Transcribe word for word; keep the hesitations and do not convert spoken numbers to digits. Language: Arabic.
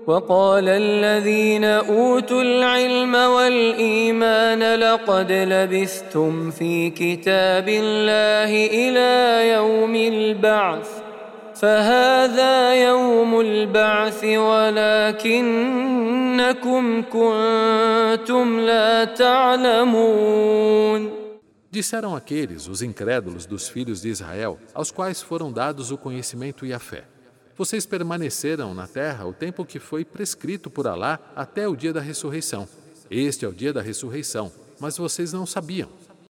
وقال الذين أوتوا العلم والإيمان لقد لبثتم في كتاب الله إلى يوم البعث فهذا يوم البعث ولكنكم كنتم لا تعلمون. Disseram aqueles, os incrédulos dos filhos de Israel, aos quais foram dados o conhecimento e a fé: vocês permaneceram na terra o tempo que foi prescrito por Alá até o dia da ressurreição. Este é o dia da ressurreição, mas vocês não sabiam.